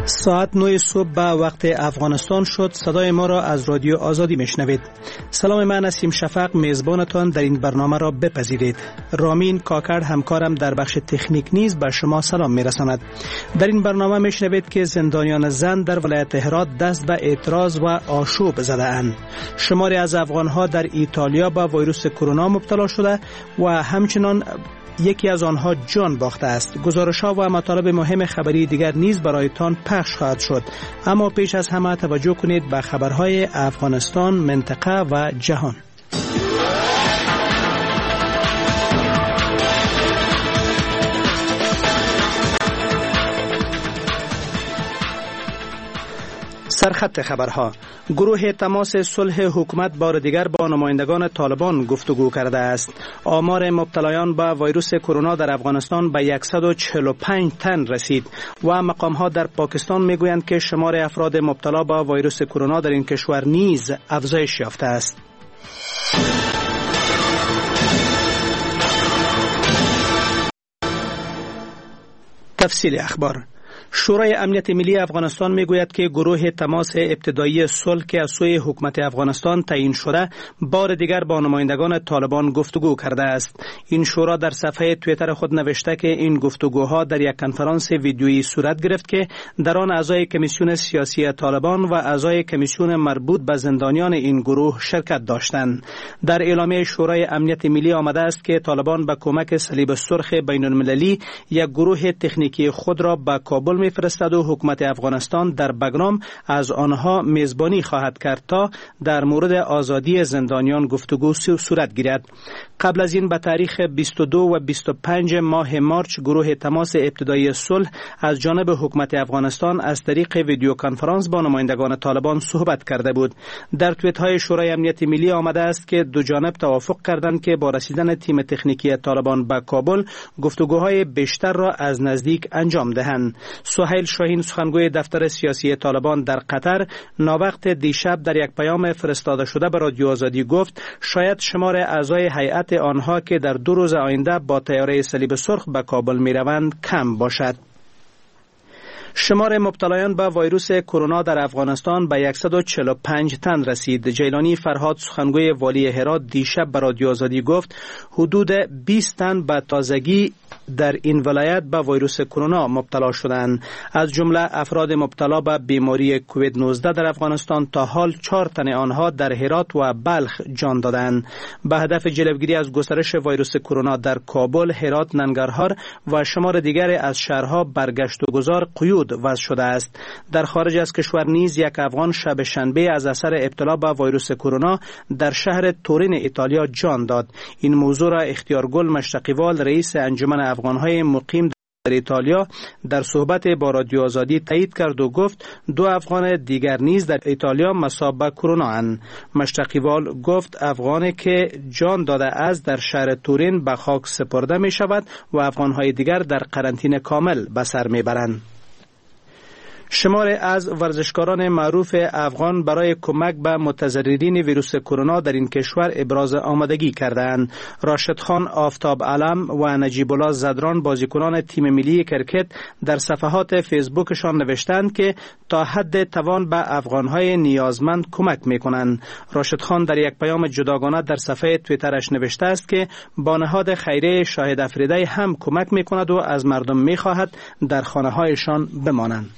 ساعت 9 صبح به وقت افغانستان شد. صدای ما را از رادیو آزادی میشنوید. سلام، من نسیم شفق میزبانتان در این برنامه را بپذیرید. رامین کاکر همکارم در بخش تکنیک نیز به شما سلام میرساند. در این برنامه میشنوید که زندانیان زن در ولایت هرات دست به اعتراض و آشوب زده اند. شماری از افغانها در ایتالیا به ویروس کرونا مبتلا شده و همچنان یکی از آنها جان باخته است. گزارش‌ها و مطالب مهم خبری دیگر نیز برایتان پخش خواهد شد، اما پیش از همه توجه کنید به خبرهای افغانستان، منطقه و جهان. سرخط خبرها: گروه تماس صلح حکومت بار دیگر با نمایندگان طالبان گفتگو کرده است. آمار مبتلایان به ویروس کرونا در افغانستان به 145 تن رسید و مقام‌ها در پاکستان میگویند که شمار افراد مبتلا به ویروس کرونا در این کشور نیز افزایش یافته است. تفصیل اخبار: شورای امنیت ملی افغانستان میگوید که گروه تماس ابتدایی صلح که از سوی حکومت افغانستان تعیین شده بار دیگر با نمایندگان طالبان گفتگو کرده است. این شورا در صفحه توییتر خود نوشته که این گفتگوها در یک کنفرانس ویدیویی صورت گرفت که در آن اعضای کمیسیون سیاسی طالبان و اعضای کمیسیون مربوط به زندانیان این گروه شرکت داشتند. در اعلامیه شورای امنیت ملی آمده است که طالبان به کمک صلیب سرخ بین المللی یک گروه تکنیکی خود را به کابل میفرستد و حکومت افغانستان در بگرام از آنها میزبانی خواهد کرد تا در مورد آزادی زندانیان گفتگو صورت گیرد. قبل از این به تاریخ 22 و 25 ماه مارچ گروه تماس ابتدایی صلح از جانب حکومت افغانستان از طریق ویدیو کنفرانس با نمایندگان طالبان صحبت کرده بود. در توییت های شورای امنیت ملی آمده است که دو جانب توافق کردند که با رسیدن تیم تکنیکی طالبان به کابل گفتگوهای بیشتر را از نزدیک انجام دهند. سهیل شاهین، سخنگوی دفتر سیاسی طالبان در قطر، ناوقت دیشب در یک پیام فرستاده شده به رادیو آزادی گفت شاید شمار اعضای هیئت آنها که در 2 روز آینده با طیاره صلیب سرخ به کابل میروند کم باشد. شمار مبتلایان به ویروس کرونا در افغانستان به 145 تن رسید. جیلانی فرهاد، سخنگوی والی هرات، دیشب به رادیو آزادی گفت حدود 20 تن به تازگی در این ولایت به ویروس کرونا مبتلا شدند. از جمله افراد مبتلا به بیماری کووید 19 در افغانستان تا حال 4 تن آنها در هرات و بلخ جان دادند. به هدف جلوگیری از گسترش ویروس کرونا در کابل، هرات، ننگرهار و شمار دیگر از شهرها برگشت و گذار قیود وضع شده است. در خارج از کشور نیز یک افغان شب شنبه از اثر ابتلا به ویروس کرونا در شهر تورین ایتالیا جان داد. این موضوع را اختیارگل مشتقیوال، رئیس انجمن افغانهای مقیم در ایتالیا، در صحبت با رادیو آزادی تایید کرد و گفت 2 افغان دیگر نیز در ایتالیا مصاب به کرونا اند. مشتقیوال گفت افغانی که جان داده است در شهر تورین به خاک سپرده می شود و افغانهای دیگر در قرنطینه کامل به سر می برند. شمار از ورزشکاران معروف افغان برای کمک به متضررین ویروس کرونا در این کشور ابراز آمادگی کردند. راشد خان آفتاب علم و نجیب الله زدران، بازیکنان تیم ملی کرکت، در صفحات فیسبوکشان نوشتند که تا حد توان به افغانهای نیازمند کمک می‌کنند. راشد خان در یک پیام جداگانه در صفحه توییترش نوشته است که با نهاد خیریه شاهد افریدی هم کمک می‌کند و از مردم می‌خواهد در خانه‌هایشان بمانند.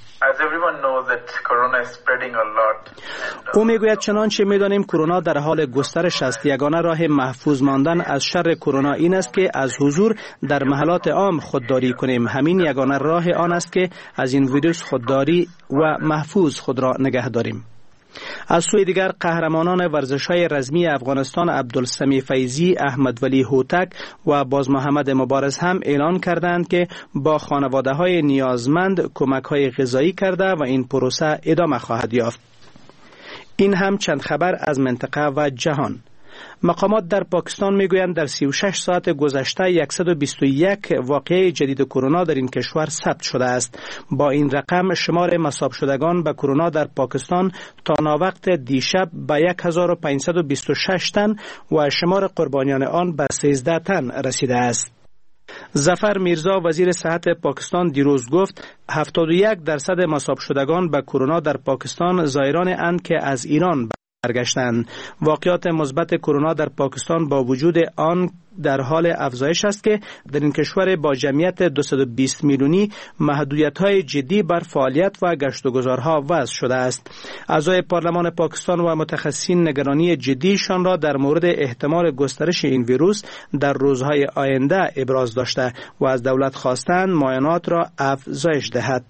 او میگوید چنانچه میدانیم کرونا در حال گسترش است. یگانه راه محفوظ ماندن از شر کرونا این است که از حضور در محلات عام خودداری کنیم. همین یگانه راه آن است که از این ویروس خودداری و محفوظ خود را نگه داریم. از سوی دیگر قهرمانان ورزش‌های رزمی افغانستان عبدالسمی فیضی، احمد ولی هوتک و باز محمد مبارز هم اعلان کردند که با خانواده‌های نیازمند کمک‌های غذایی کرده و این پروسه ادامه خواهد یافت. این هم چند خبر از منطقه و جهان. مقامات در پاکستان میگویند در 36 ساعت گذشته 121 واقعه جدید کرونا در این کشور ثبت شده است. با این رقم شمار مصاب شدگان به کرونا در پاکستان تا ناوقت دیشب به 1526 تن و شمار قربانیان آن به 13 تن رسیده است. ظفر میرزا وزیر صحت پاکستان دیروز گفت 71% مصاب شدگان به کرونا در پاکستان زائران اند که از ایران برگشتند. واقعات مثبت کرونا در پاکستان با وجود آن در حال افزایش است که در این کشور با جمعیت 220 میلیونی محدودیت‌های جدی بر فعالیت و گشت و گذارها وضع شده است. اعضای پارلمان پاکستان و متخصصین نگرانی جدیشان را در مورد احتمال گسترش این ویروس در روزهای آینده ابراز داشته و از دولت خواستند معاینات را افزایش دهد.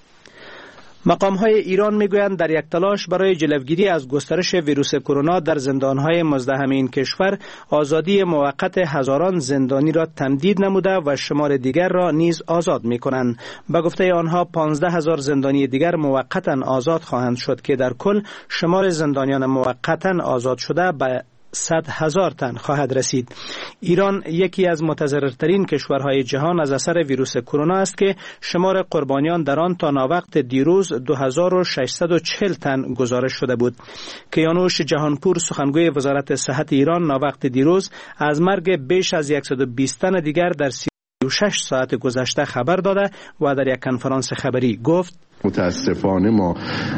مقام‌های ایران می‌گویند در یک تلاش برای جلوگیری از گسترش ویروس کرونا در زندان‌های مزدحم این کشور آزادی موقت هزاران زندانی را تمدید نموده و شمار دیگر را نیز آزاد می‌کنند. به گفته آنها 15,000 زندانی دیگر موقتاً آزاد خواهند شد که در کل شمار زندانیان موقتاً آزاد شده به 100,000 تن خواهد رسید. ایران یکی از متضررترین کشورهای جهان از اثر ویروس کرونا است که شمار قربانیان در آن تا ناوقت دیروز 2640 تن گزارش شده بود. کیانوش جهانپور سخنگوی وزارت صحت ایران ناوقت دیروز از مرگ بیش از 120 تن دیگر در 36 ساعت گذشته خبر داده و در یک کنفرانس خبری گفت متاسفانه ما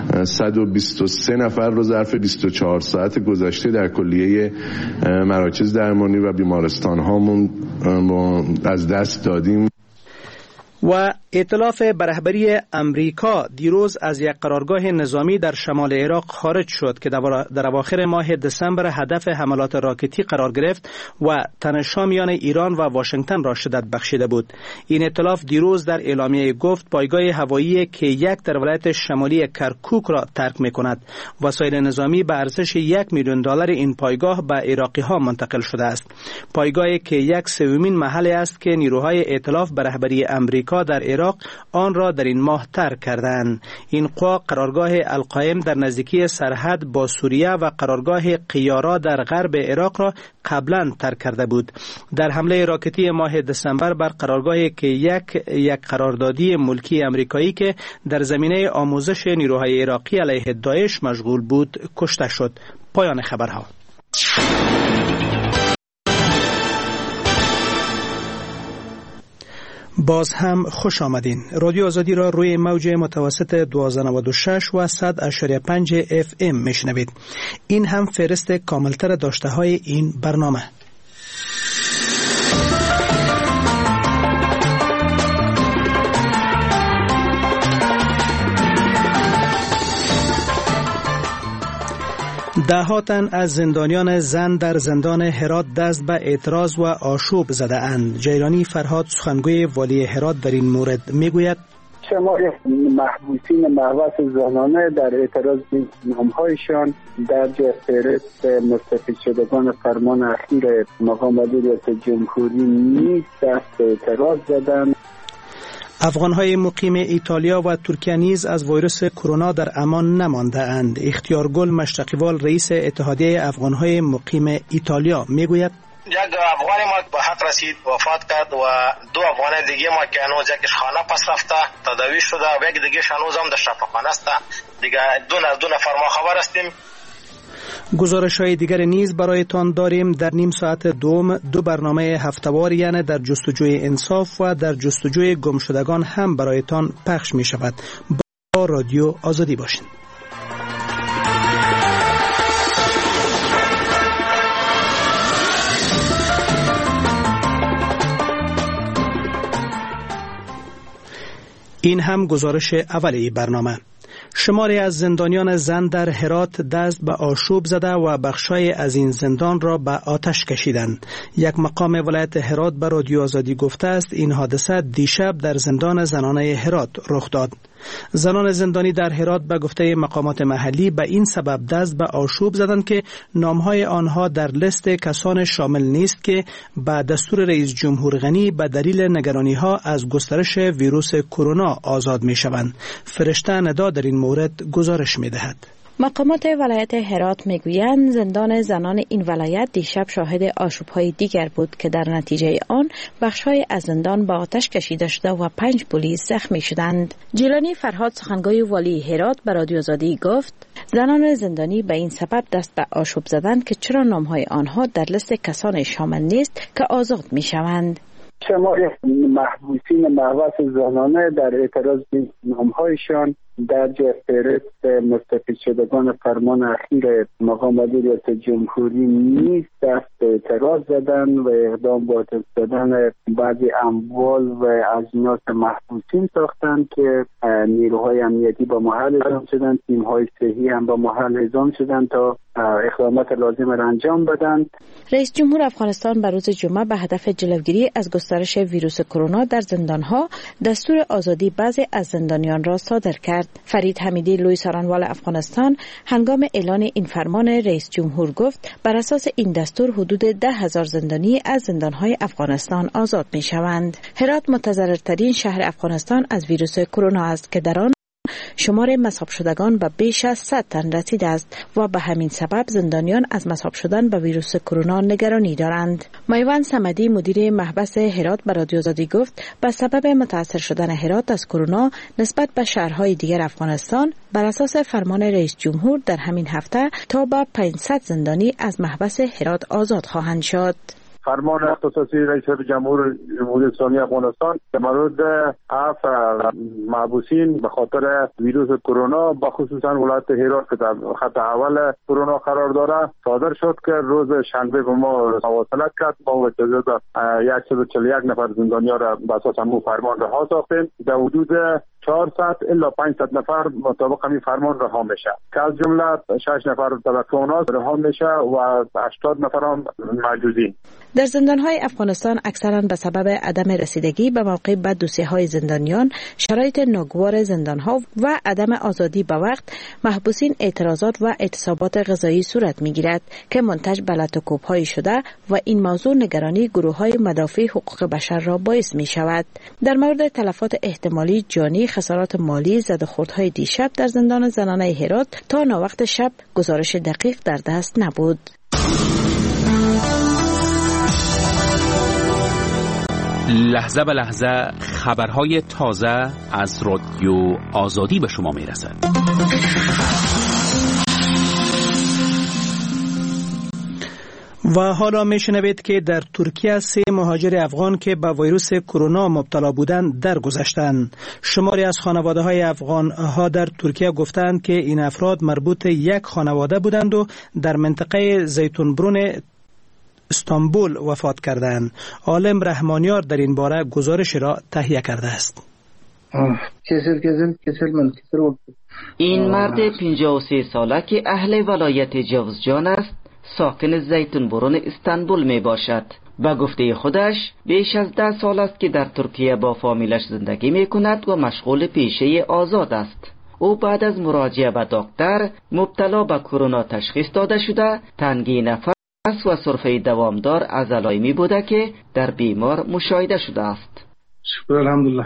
123 نفر رو ظرف 24 ساعت گذشته در کلیه مراکز درمانی و بیمارستان هامون از دست دادیم. و ائتلاف به رهبری امریکا دیروز از یک قرارگاه نظامی در شمال عراق خارج شد که در اواخر ماه دسامبر هدف حملات راکتی قرار گرفت و تنش‌ها میان ایران و واشنگتن را شدت بخشیده بود. این ائتلاف دیروز در اعلامیه گفت پایگاه هوایی K1 در ولایت شمالی کرکوک را ترک می‌کند. وسایل نظامی به ارزش $1,000,000 این پایگاه به عراقی‌ها منتقل شده است. پایگاه K1 سومین محلی است که نیروهای ائتلاف به رهبری امریکا در عراق آن را در این ماه ترک کردند. این قوا قرارگاه القائم در نزدیکی سرحد با سوریه و قرارگاه قیارا در غرب عراق را قبلا ترک کرده بود. در حمله راکتی ماه دسامبر بر قرارگاه که یک قراردادی ملکی امریکایی که در زمینه آموزش نیروهای عراقی علیه داعش مشغول بود کشته شد. پایان خبرها. باز هم خوش آمدین. رادیو آزادی را روی موج متوسط 1296 و 100.5 FM میشنوید. این هم فهرست کاملتر داشته های این برنامه. ده‌ها تن از زندانیان زن در زندان هرات دست به اعتراض و آشوب زده اند. جیلانی فرهاد سخنگوی والی هرات در این مورد میگوید شمار محبوسین محبس زنانه در اعتراض به نامهایشان در فهرست مستفید شدگان فرمان اخیر مقام وزیر ریاست جمهوری نیز دست به اعتراض زدند. افغان‌های مقیم ایتالیا و ترکیه نیز از ویروس کرونا در امان نمانده اند. اختیارگل مشتقیوال رئیس اتحادیه افغان‌های مقیم ایتالیا میگوید یک افغان ما به حق رسید وفات کرد و دو افغان دیگه ما که هنوز یکیش خانه پس رفته تداوی شده و یک دیگه هنوز هم در شفاخانه است. دیگه دو نفر ما خبر هستیم. گزارش‌های دیگر نیز برایتان داریم. در نیم ساعت دوم دو برنامه هفته‌وار یعنی در جستجوی انصاف و در جستجوی گمشدگان هم برایتان پخش می شود. با رادیو آزادی باشین. این هم گزارش اولی برنامه. شماری از زندانیان زن در هرات دست به آشوب زده و بخشای از این زندان را به آتش کشیدند. یک مقام ولایت هرات به رادیو آزادی گفته است این حادثه دیشب در زندان زنانه هرات رخ داد. زنان زندانی در هرات به گفته مقامات محلی به این سبب دست به آشوب زدند که نامهای آنها در لیست کسان شامل نیست که به دستور رئیس جمهور غنی به دلیل نگرانی‌ها از گسترش ویروس کرونا آزاد می‌شوند. فرشته ندا در این مورد گزارش می‌دهد. مقامات ولایت هرات میگویند زندان زنان این ولایت دیشب شاهد آشوب‌های دیگر بود که در نتیجه آن بخش‌های از زندان به آتش کشیده شده و 5 پلیس زخمی شدند. جیلانی فرهاد سخنگوی والی هرات به رادیو آزادی گفت زنان زندانی به این سبب دست به آشوب زدند که چرا نام‌های آنها در لیست کسان شامل نیست که آزاد می‌شوند. شمار محبوسین محبس زنانه در اعتراض به نامهایشان در فهرست مستفید شدگان فرمان اخیر مقام وزیر ریاست جمهوری نیز دست به اعتراض زدن و اقدام با دادن بعضی اموال و اجناس محبوسین ساختند که نیروهای امنیتی با محل اعزام شدن، تیم‌های صحی هم با محل اعزام شدن تا اقدامات لازم را انجام بدن. رئیس جمهور افغانستان بر روز جمعه به هدف جلوگیری از گسترش ویروس کرونا در زندانها دستور آزادی بعضی از زندانیان را صادر کرد. فرید حمیدی لوی سارنوال افغانستان هنگام اعلان این فرمان رئیس جمهور گفت بر اساس این دستور حدود 10,000 زندانی از زندانهای افغانستان آزاد می شوند. هرات متضررترین شهر افغانستان از ویروس کرونا است که در آن شمار مصاب شدگان به بیش از 100 تن رسیده است و به همین سبب زندانیان از مصاب شدن به ویروس کرونا نگرانی دارند. میوند صمدی مدیر محبس هرات به رادیو آزادی گفت به سبب متاثر شدن هرات از کرونا نسبت به شهرهای دیگر افغانستان بر اساس فرمان رئیس جمهور در همین هفته تا به 500 زندانی از محبس هرات آزاد خواهند شد. فرمان اختصاصی رئیس جمهور جمهوری اسلامی افغانستان در مورد 7 محبوسین به خاطر ویروس کرونا به خصوصا ولایت هرات که در خط اول کرونا قرار داره صادر شد که روز شنبه به ما مواصلت کرد. با تعداد 141 نفر زندانیان را به اساس همون فرمان رها ساختیم. در حدود 400 الی 500 نفر مطابق همین فرمان رها میشه که از جمله 6 نفر تبعات رها میشه و 80 نفر هم محجوزین. در زندانهای افغانستان اکثرا به سبب عدم رسیدگی به موقع به دوسیه‌های زندانیان، شرایط ناگوار زندانها و عدم آزادی به وقت، محبوسین اعتراضات و اعتصابات غذایی صورت می‌گیرد که منتج به لطوکوب‌هایی شده و این موضوع نگرانی گروه‌های مدافع حقوق بشر را باعث می‌شود. در مورد تلفات احتمالی جانی، خسارات مالی، زدوخوردهای دیشب در زندان زنانه هرات تا ناوقت شب گزارش دقیق در دست نبود. لحظه به لحظه خبرهای تازه از رادیو آزادی به شما میرسد. و حالا میشنوید که در ترکیه 3 مهاجر افغان که به ویروس کرونا مبتلا بودند درگذشتند. شماری از خانواده های افغان ها در ترکیه گفتند که این افراد مربوط یک خانواده بودند و در منطقه زیتونبرون استانبول وفات کردند. عالم رحمانیار در این باره گزارش را تهیه کرده است. این مرد 53 ساله که اهل ولایت جوزجان است ساکن زیتونبرون استانبول می باشد. با گفته خودش بیش از 10 سال است که در ترکیه با فامیلش زندگی می کند و مشغول پیشه آزاد است. او بعد از مراجعه به دکتر مبتلا به کرونا تشخیص داده شده، تنگی نفس و سرفه دوامدار عضلایی بوده که در بیمار مشاهده شده است. شکر الحمدلله.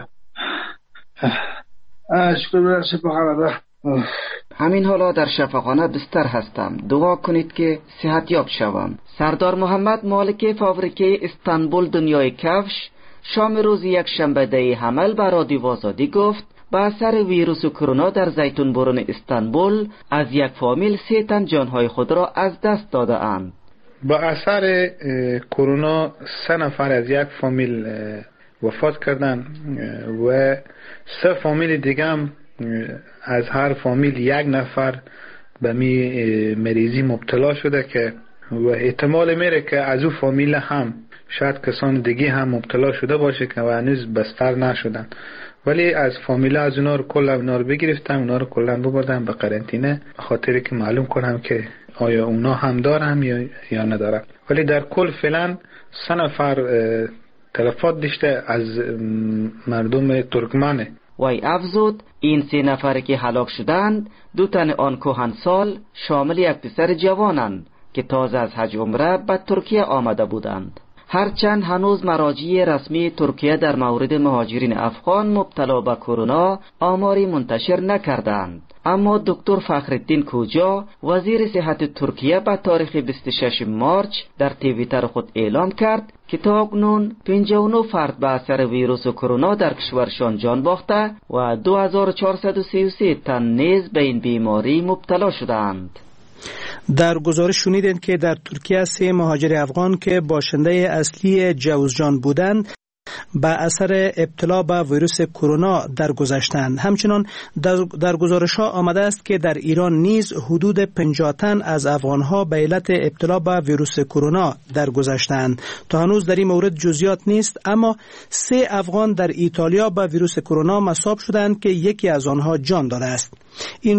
شکر. همین حالا در شفاخانه بستر هستم. دعا کنید که صحت یاب شوم. سردار محمد مالک فابریکه استانبول دنیای کفش شام روز یک شنبه ده حمل به رادیو آزادی گفت با اثر ویروس کرونا در زیتونبرون استانبول از یک فامیل 3 تن جانهای خود را از دست داده اند. با اثر کرونا 3 نفر از یک فامیل وفات کردند و 3 فامیل دیگه هم از هر فامیل 1 نفر به مریضی مبتلا شده که و احتمال میره که از او فامیل هم شاید کسان دیگه هم مبتلا شده باشه که هنوز بستر نشدن، ولی از فامیل از اونا رو کلا اونا رو بگرفتم، اونا رو کلا ببردم به قرنطینه خاطری که معلوم کنم که آیا اونا هم دارن یا ندارن. ولی در کل فعلا 3 نفر تلفات داشته از مردم ترکمنه. وی افزود این 3 نفر که هلاک شدند 2 تن آن کهنسال شامل یک پسر جوانند که تازه از حج عمره به ترکیه آمده بودند. هرچند هنوز مراجع رسمی ترکیه در مورد مهاجرین افغان مبتلا به کرونا آماری منتشر نکردند، اما دکتر فخرالدین کوجا وزیر صحت ترکیه به تاریخ 26 مارچ در توییتر خود اعلام کرد که تا اکنون 59 فرد به اثر ویروس کرونا در کشورشان جان باخته و 2433 تن نیز به این بیماری مبتلا شدند. در گزارش شنیدند که در ترکیه 3 مهاجر افغان که باشنده اصلی جوزجان بودند به اثر ابتلا به ویروس کرونا درگذشتند. همچنین در گزارش‌ها آمده است که در ایران نیز حدود 50 تن از افغان‌ها به علت ابتلا به ویروس کرونا درگذشتند. تا هنوز در این مورد جزئیات نیست، اما 3 افغان در ایتالیا به ویروس کرونا مصاب شدند که یکی از آنها جان داده است. این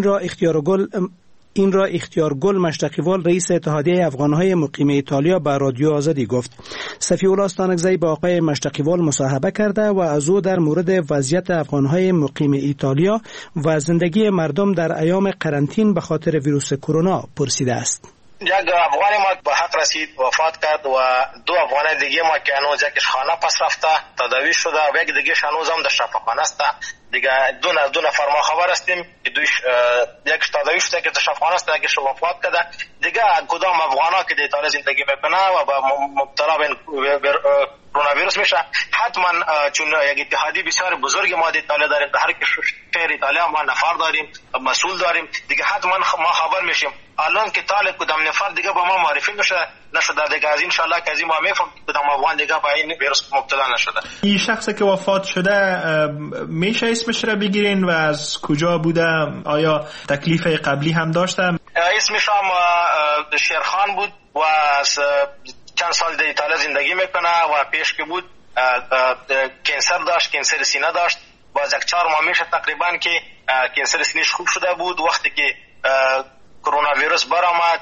را اختیارگل مشتقیوال رئیس اتحادیه افغانهای مقیم ایتالیا به رادیو آزادی گفت. صفی الله استانکزی با آقای مشتقیوال مصاحبه کرده و از او در مورد وضعیت افغانهای مقیم ایتالیا و زندگی مردم در ایام قرنطین به خاطر ویروس کرونا پرسیده است. یک افغان ما به حق رسید، وفات کرد و 2 افغان دیگه ما که هنوز یکیش خانه پس رفته تداوی شده و یک دیگه هنوز هم در شفاخانه است. دیگه دو نفر ما خبر هستیم که یکیش تداوی شده که در شفاخانه است، یکیش وفات کرده. دیگه کدام افغانا که در ایتالیا زندگی میکنه و با مبتلا به کرونا ویروس میشه، حتما چون یک اتحادی بسیار بزرگ ما در ایتالیا داریم، در هر شهر ایتالیا ما نفر داریم، مسئول داریم، دیگه حتما ما خبر میشیم. الان که طالب کدام نفر دیگه با ما معرفی نشده دیگه، از ان شاء الله که از ما میفهم کدام افغان دیگه با این ویروس مبتلا نشده. این شخصی که وفات شده میشه اسمش را بگیرین و از کجا بوده؟ آیا تکلیف قبلی هم داشته؟ اسمش هم شیرخان بود و از چند سال در ایتالیا زندگی میکنه و پیش که بود کانسر داشت، کانسر سینه داشت. باز 4 ماه میشه تقریبا که کانسر سینه‌اش خوب شده بود. وقتی که کرونا ویروس برآمد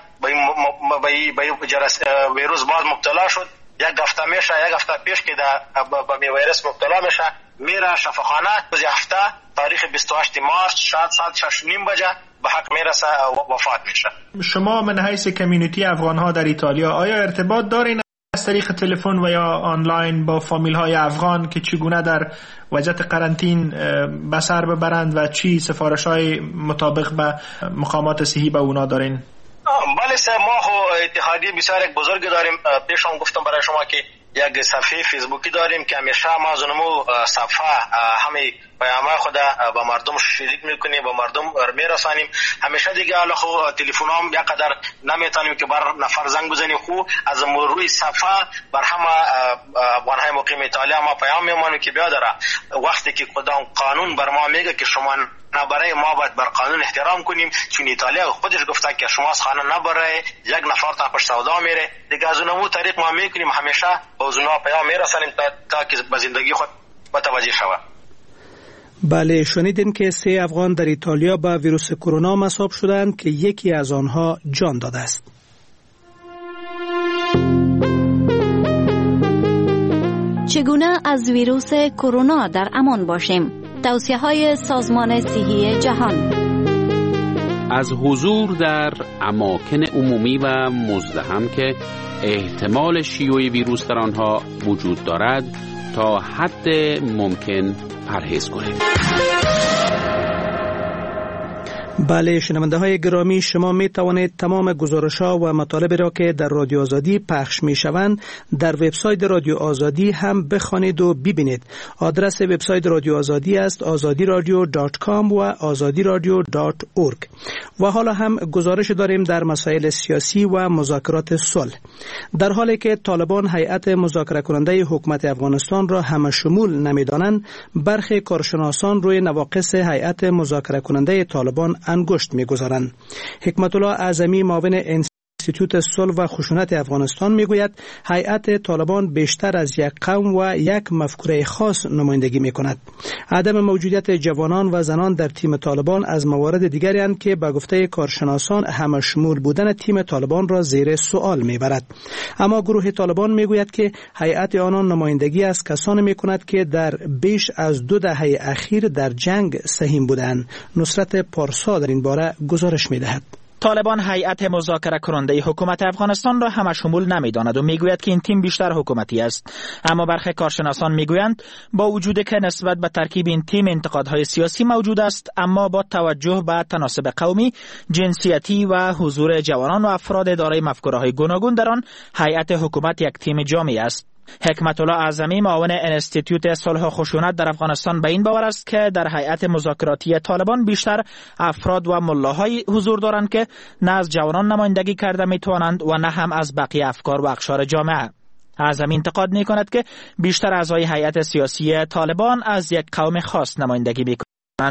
به ویروس باز مبتلا شد. یک هفته پیش که به ویروس مبتلا میشه میره شفاخانه. روز هفته تاریخ 28 مارس ساعت 6:30 بجه به حق میرسه و وفات میشه. شما من حیث کمیونیتی افغان ها در ایتالیا آیا ارتباط دارین از طریق تلفن و یا آنلاین با فامیل های افغان که چگونه در وضعیت قرنطین به سر ببرند و چی سفارش های مطابق به مقامات صحی به اونا دارین؟ بله ما اتحادیه بسیار یک بزرگ داریم. پیش هم گفتم برای شما که یک صفحه فیسبوکی داریم که همیشه ما زنمو صفحه همه پیام‌های خود با مردم شریک میکنیم، با مردم میرسانیم. همیشه دیگه حالا خو تلفن هم یک قدر نمیتونیم که بر نفر زنگ بزنیم، خو از روی صفحه بر همه افغان‌های مقیم ایتالیا ما پیام میمونیم که بیا داره وقتی که کدام قانون بر ما میگه که شما برای ما باید بر قانون احترام کنیم، چون ایتالیا خودش گفته که شما از خانه نبره، یک نفر تا پشت سودا میره. دیگه از اونمو طریق ما میکنیم، همیشه با اونا پیام میرسانیم تا که به زندگی خود متوجه شود. بله، شنیدین که 3 افغان در ایتالیا با ویروس کرونا مصاب شدند که یکی از آنها جان داده است. چگونه از ویروس کرونا در امان باشیم؟ توصیه‌های سازمان صحی جهان. از حضور در اماکن عمومی و مزدحم که احتمال شیوع ویروس در آنها وجود دارد تا حد ممکن پرهیز کنید. بله شنونده های گرامی، شما می توانید تمام گزارش ها و مطالب را که در رادیو آزادی پخش می شوند در وبسایت رادیو آزادی هم بخوانید و ببینید. آدرس وبسایت رادیو آزادی است azadiradio.com و azadiradio.org. و حالا هم گزارش داریم در مسائل سیاسی و مذاکرات صلح. در حالی که طالبان هیئت مذاکره کننده حکومت افغانستان را همه شمول نمیدانند، برخی کارشناسان روی نواقص هیئت مذاکره کننده طالبان انگشت می‌گذارند. حکمت الله اعظمی معاون انستیتوت صلح و خشونت افغانستان میگوید هیئت طالبان بیشتر از یک قوم و یک مفکوره خاص نمایندگی میکند. عدم موجودیت جوانان و زنان در تیم طالبان از موارد دیگری اند که به گفته کارشناسان همه شمول بودن تیم طالبان را زیر سوال میبرد. اما گروه طالبان میگوید که هیئت آنان نمایندگی از کسانی میکند که در بیش از 2 دهه اخیر در جنگ سهیم بودند. نصرت پارسا در این باره گزارش میدهد. طالبان هیئت مذاکره کننده حکومت افغانستان را همه شمول نمی‌داند و میگوید که این تیم بیشتر حکومتی است. اما برخی کارشناسان میگویند با وجودی که نسبت به ترکیب این تیم انتقادهای سیاسی موجود است، اما با توجه به تناسب قومی، جنسیتی و حضور جوانان و افراد دارای مفکوره‌های گوناگون در آن، هیئت حکومت یک تیم جامع است. حکمت الله اعظمی معاون انستیتوت صلح و خشونت در افغانستان به این باور است که در هیئت مذاکراتی طالبان بیشتر افراد و ملاهای حضور دارند که نه از جوانان نمایندگی کرده میتوانند و نه هم از بقیه افکار و اقشار جامعه. از همین انتقاد می‌کند که بیشتر اعضای هیئت سیاسی طالبان از یک قوم خاص نمایندگی می‌کنند.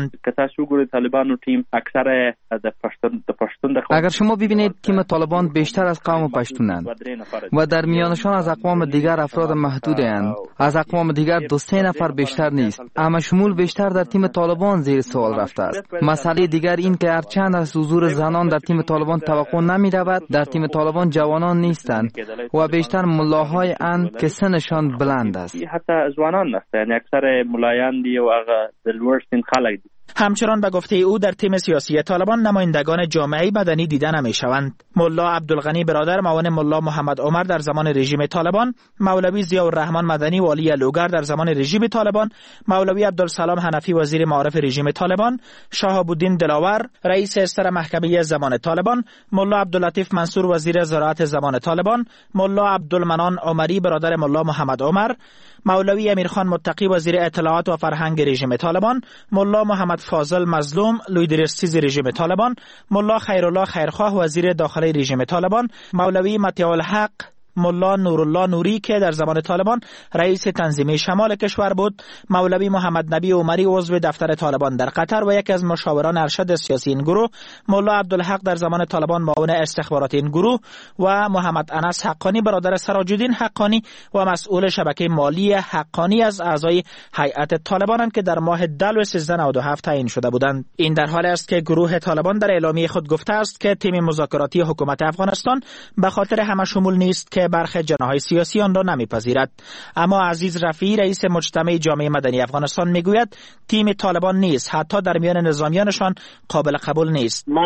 اگر شما ببینید تیم طالبان بیشتر از قوم پشتونند و در میانشان از اقوام دیگر افراد محدودند. از اقوام دیگر 2-3 نفر بیشتر نیست. اما شمول بیشتر در تیم طالبان زیر سوال رفته است. مسئله دیگر این که هرچند از حضور زنان در تیم طالبان توقع نمی رود، در تیم طالبان جوانان نیستند و بیشتر ملاهای اند که سنشان بلند است. حتی جوانان نیست، یعنی اکثر ملایان دی و دلورسین خلق. همچنان به گفته او در تیم سیاسی طالبان نمایندگان جامعه مدنی دیده نمی‌شوند. ملا عبدالغنی برادر معاون ملا محمد عمر در زمان رژیم طالبان، مولوی ضیاءالرحمن مدنی والی لوگر در زمان رژیم طالبان، مولوی عبدالسلام حنفی وزیر معارف رژیم طالبان، شهاب الدین دلاور رئیس استر محکمه زمان طالبان، ملا عبداللطیف منصور وزیر زراعت زمان طالبان، ملا عبدالمنان عمری برادر ملا محمد عمر، مولوی امیرخان متقی وزیر اطلاعات و فرهنگ رژیم طالبان، ملا محمد فاضل مظلوم لویدرستیز رژیم طالبان، ملا خیرالله خیرخواه وزیر داخلی رژیم طالبان، مولوی مطیع الحق ملا نورالله نوری که در زمان طالبان رئیس تنظیم شمال کشور بود، مولوی محمد نبی عمری عضو دفتر طالبان در قطر و یکی از مشاوران ارشد سیاسی این گروه، ملا عبدالحق در زمان طالبان معاون استخبارات این گروه و محمد انس حقانی برادر سراج الدین حقانی و مسئول شبکه مالی حقانی از اعضای هیئت طالبانند که در ماه دلو 1397 تعیین شده بودند. این در حالی است که گروه طالبان در اعلامیه خود گفته است که تیم مذاکراتی حکومت افغانستان به خاطر همه شمول نیست که برخی جناح‌های سیاسی آن را نمیپذیرد. اما عزیز رفیعی رئیس مجتمع جامعه مدنی افغانستان میگوید تیم طالبان نیست، حتی در میان نظامیانشان قابل قبول نیست. ما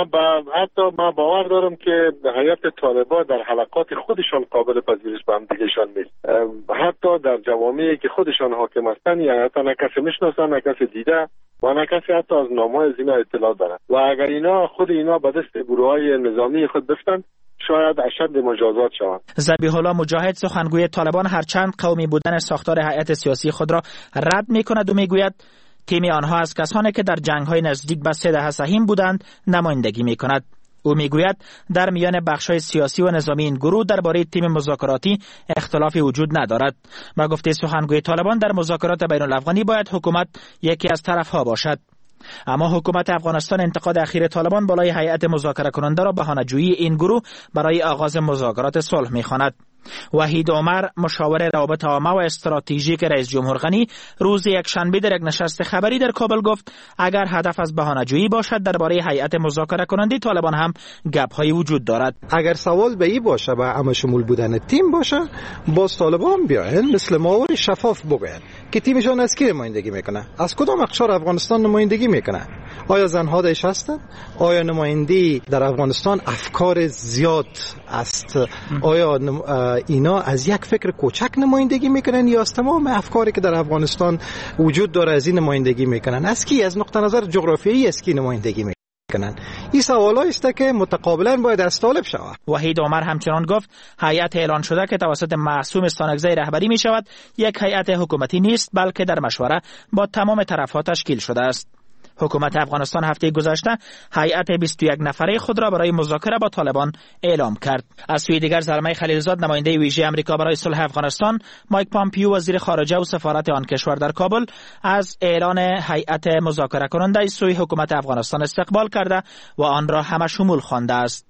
باور دارم که هیئت طالبان در حلقات خودشان قابل پذیرش به هم دیگه‌شان نیست. حتی در جوامعی که خودشان حاکم هستند حتی نه کسی میشناسن، نه کسی دیده و نه کسی حتی از نامه‌های از اینا اطلاع دارد. و اگر اینا به دست گروه‌های نظامی خود بفتند شاید اشد مجازات شوند. ذبیح الله مجاهد سخنگوی طالبان هرچند قومی بودن ساختار هیئت سیاسی خود را رد می‌کند و میگوید تیم آنها از کسانی که در جنگ‌های نزدیک به 3 دهه سهیم بودند نمایندگی می‌کند. او میگوید در میان بخش‌های سیاسی و نظامی این گروه درباره تیم مذاکراتی اختلافی وجود ندارد. با گفته سخنگوی طالبان در مذاکرات بین‌الافغانی باید حکومت یکی از طرف‌ها باشد. اما حکومت افغانستان انتقاد اخیر طالبان بالای هیئت مذاکره کننده را بهانه‌جویی این گروه برای آغاز مذاکرات صلح می‌خواند. وحید عمر مشاور روابط عامه و استراتژیک رئیس جمهور غنی روز یکشنبه در یک نشست خبری در کابل گفت اگر هدف از بهانه‌جویی باشد درباره هیئت مذاکره کننده طالبان هم گپ‌هایی وجود دارد. اگر سوال به این باشه و همه شمول بودن تیم باشه، باز طالبان بیاین مثل ماور شفاف بگوین که تیمشان از کی نمایندگی میکنه، از کدام اقشار افغانستان نمایندگی میکنه، آیا زنها درش هستند، آیا نمایندگی در افغانستان افکار زیاد است، آیا اینا از یک فکر کوچک نمایندگی میکنن یا از تمام افکاری که در افغانستان وجود داره از این نمایندگی میکنن، از کی از نقطه نظر جغرافیایی از کی نمایندگی میکنن؟ این سوالایی است که متقابلا باید از طالب شود. وحید عمر همچنان گفت هیئت اعلان شده که توسط معصوم استانکزی رهبری می شود یک هیئت حکومتی نیست بلکه در مشوره با تمام طرف‌ها تشکیل شده است. حکومت افغانستان هفته گذشته هیئت 21 نفره خود را برای مذاکره با طالبان اعلام کرد. از سوی دیگر زلمه خلیلزاد نماینده ویژه آمریکا برای صلح افغانستان، مایک پامپیو وزیر خارجه و سفارت آن کشور در کابل از اعلان هیئت مذاکره کننده سوی حکومت افغانستان استقبال کرده و آن را همه شمول خوانده است.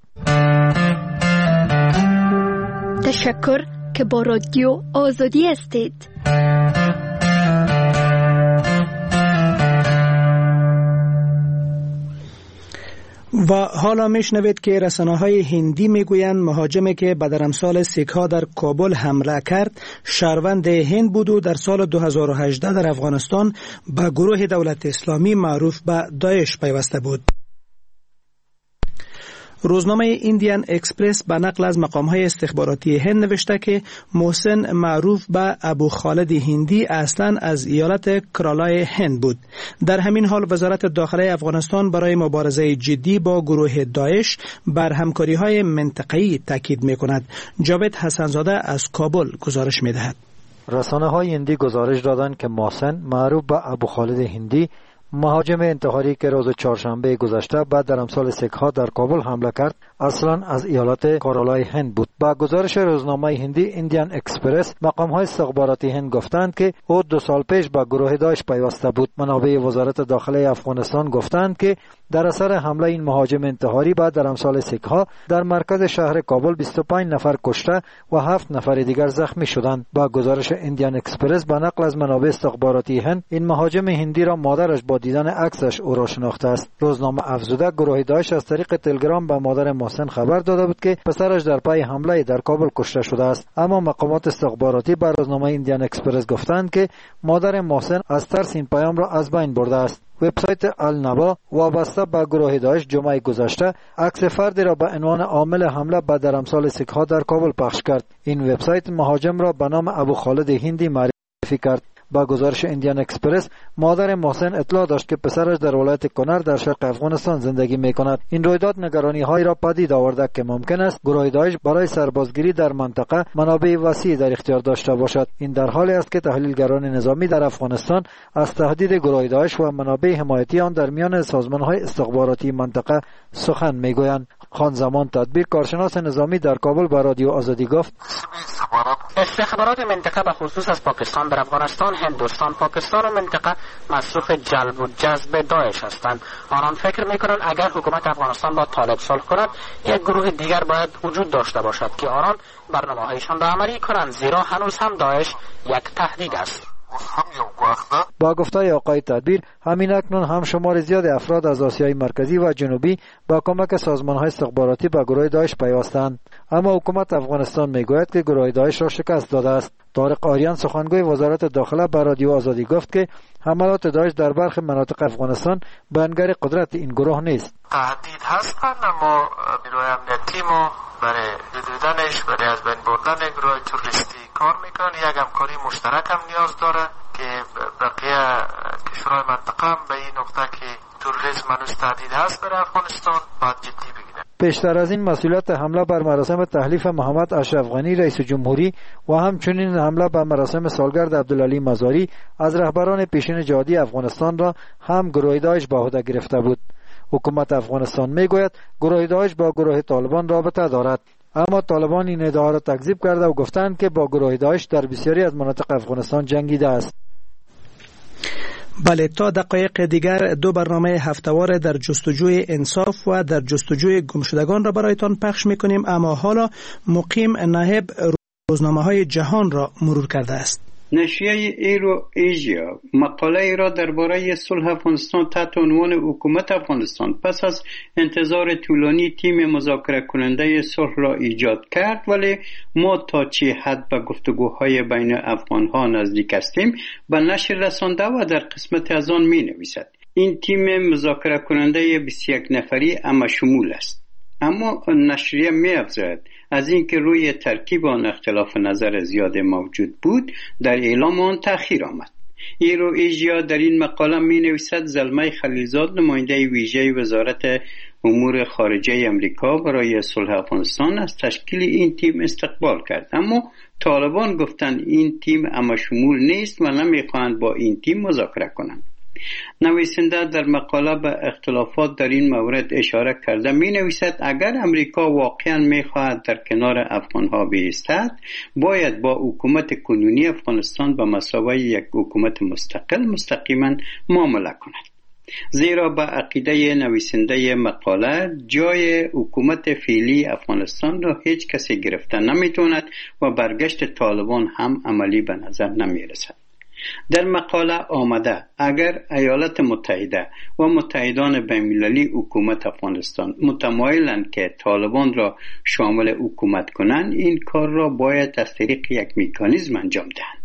تشکر که با رادیو آزادی هستید. و حالا میشنوید که رسانه‌های هندی میگویند مهاجمی که به درمسال سیک‌ها در کابل حمله کرد شهروند هند بود و در سال 2018 در افغانستان به گروه دولت اسلامی معروف به داعش پیوسته بود. روزنامه ایندیان اکسپرس به نقل از مقام‌های استخباراتی هند نوشته که محسن معروف به ابو خالد هندی اصلاً از ایالت کرالای هند بود. در همین حال وزارت داخله افغانستان برای مبارزه جدی با گروه داعش بر همکاری‌های منطقه‌ای تاکید می‌کند. جاوید حسنزاده از کابل گزارش می‌دهد. رسانه‌های هندی گزارش دادند که محسن معروف به ابو خالد هندی مهاجم انتحاری که روز چهارشنبه گذشته بعد در امسال سیک‌ها در کابل حمله کرد اصلا از ایالت کارولای هند بود. با گزارش روزنامه هندی ایندیان اکسپرس، مقام‌های استخباراتی هند گفتند که او 2 سال پیش با گروه داعش پیوسته بود. منابع وزارت داخله افغانستان گفتند که در اثر حمله این مهاجم انتحاری بعد در امسال سیک‌ها در مرکز شهر کابل 25 نفر کشته و 7 نفر دیگر زخمی شدند. با گزارش ایندیان اکسپرس با نقل از منابع استخباراتی هند، این مهاجم هندی را مادرش با دیدن عکسش او را شناخته است. روزنامه افزوده گروه داعش از طریق تلگرام به مادر محسن خبر داده بود که پسرش در پی حمله در کابل کشته شده است. اما مقامات استخباراتی به روزنامه ایندیان اکسپرس گفتند که مادر محسن از ترس این پیام را از بین برده است. وبسایت النبا وابسته به گروه داعش جمعه گذشته عکس فردی را به عنوان عامل حمله به در امسال سیک‌ها در کابل پخش کرد. این وبسایت مهاجم را به نام ابو خالد هندی معرفی کرد. با گزارش ایندیان اکسپرس، مادر محسن اطلاع داشت که پسرش در ولایت کنر در شرق افغانستان زندگی می‌کند. این رویداد نگرانی‌هایی را پدید آورده که ممکن است گروه داعش برای سربازگیری در منطقه منابع وسیع در اختیار داشته باشد. این در حالی است که تحلیلگران نظامی در افغانستان از تهدید گروه داعش و منابع حمایتی آن در میان سازمان‌های استخباراتی منطقه سخن می‌گویند. خان زمان تدبیر، کارشناس نظامی در کابل، با رادیو آزادی گفت: استخبارات منطقه به خصوص از پاکستان در افغانستان، هندوستان، پاکستان و منطقه مصروف جلب و جذب داعش هستند. آنان فکر میکنند اگر حکومت افغانستان با طالب صلح کند، یک گروه دیگر باید وجود داشته باشد که آنان برنامه‌هایشان را عملی کنند، زیرا هنوز هم داعش یک تهدید است. با گفته آقای تدبیر، همین اکنون هم شمار زیاد افراد از آسیای مرکزی و جنوبی با کمک سازمان‌های استخباراتی به گروه داعش پیوستند، اما حکومت افغانستان میگوید که گروه داعش را شکست داده است. طارق آریان، سخنگوی وزارت داخله، به رادیو آزادی گفت که حملات داعش در برخی مناطق افغانستان بیانگر قدرت این گروه نیست. تهدید هستند، اما نیروی امنیتی ما برای دیدنش، برای از بین بردن گروه تروریستی کار میکنن. یک همکاری مشترک هم نیاز داره که بقیه کشورهای منطقه هم به این نقطه که تروریسم هنوز تهدید هست برای افغانستان باید جدی بگیرن. پیشتر از این مسئولیت حمله بر مراسم تحلیف محمد اشرف غنی رئیس جمهوری و همچنین حمله بر مراسم سالگرد عبدالعلی مزاری از رهبران پیشین جهادی افغانستان را هم گروه داعش به عهده گرفته بود. حکومت افغانستان میگوید گروه داعش با گروه طالبان رابطه دارد، اما طالبان این ادعا را تکذیب کرده و گفتند که با گروه داعش در بسیاری از مناطق افغانستان جنگیده است. بله، تا دقایق دیگر 2 برنامه هفته‌وار در جستجوی انصاف و در جستجوی گمشدگان را برایتان پخش می‌کنیم، اما حالا مقیم ناهب روزنامه‌های جهان را مرور کرده است. نشریه ایرو ایژیا مقاله ای را درباره صلح افغانستان تحت عنوان حکومت افغانستان پس از انتظار طولانی تیم مذاکره کننده صلح را ایجاد کرد، ولی ما تا چه حد به گفتگوهای بین افغانها نزدیک هستیم به نشر رسانده و در قسمت از آن می نویسد. این تیم مذاکره کننده 21 نفری اما شمول است. اما نشریه می افزاید از اینکه روی ترکیب آن اختلاف نظر زیاد موجود بود، در اعلام آن تأخیر آمد. ایرو ایژیا در این مقاله می نویسد زلمه خلیلزاد، نماینده ویژه وزارت امور خارجه امریکا برای صلح افغانستان، از تشکیل این تیم استقبال کرد، اما طالبان گفتند این تیم اما شمول نیست و نمیخواهند با این تیم مذاکره کنند. نویسنده در مقاله به اختلافات در این مورد اشاره کرده می نویسد اگر امریکا واقعا می خواهد در کنار افغانها بایستد، باید با حکومت کنونی افغانستان به مثابه یک حکومت مستقل مستقیما معامله کند، زیرا به عقیده نویسنده مقاله جای حکومت فعلی افغانستان را هیچ کسی گرفته نمیتواند و برگشت طالبان هم عملی به نظر نمی رسد. در مقاله آمده اگر ایالات متحده و متحدان بین‌المللی حکومت افغانستان متمایلند که طالبان را شامل حکومت کنند، این کار را باید از طریق یک مکانیزم انجام دهند.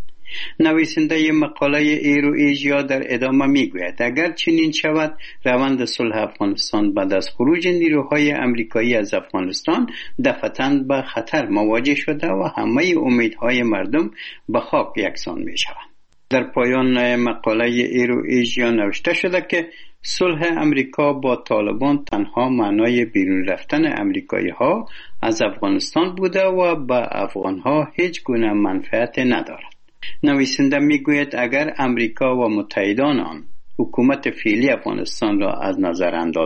نویسنده مقاله ایرو ایژیا در ادامه میگوید اگر چنین شود، روند صلح افغانستان بعد از خروج نیروهای امریکایی از افغانستان دفعتاً به خطر مواجه شده و همه امیدهای مردم به خاک یکسان می شوند. در پایان مقاله ایرو ایژیا نوشته شده که صلح امریکا با طالبان تنها معنای بیرون رفتن امریکایی ها از افغانستان بوده و به افغان ها هیچ گونه منفعت ندارد. نویسنده میگوید اگر امریکا و متحدان آن حکومت فعلی افغانستان را از نظر انداز